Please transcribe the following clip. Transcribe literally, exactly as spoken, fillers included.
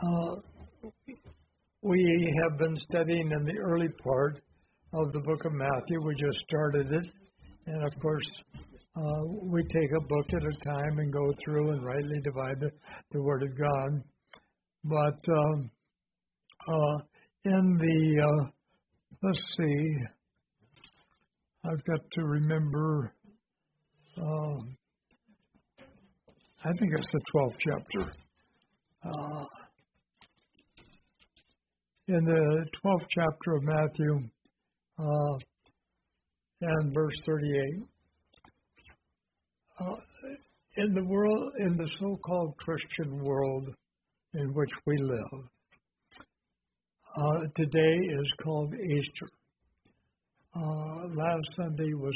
Uh, we have been studying in the early part of the book of Matthew. We just started it. And, of course, uh, we take a book at a time and go through and rightly divide the, the Word of God. But um, uh, in the, uh, let's see, I've got to remember, uh, I think it's the twelfth chapter. Uh, in the twelfth chapter of Matthew, uh, and verse thirty-eight, uh, in the world, in the so-called Christian world in which we live, uh, today is called Easter. Uh, last Sunday was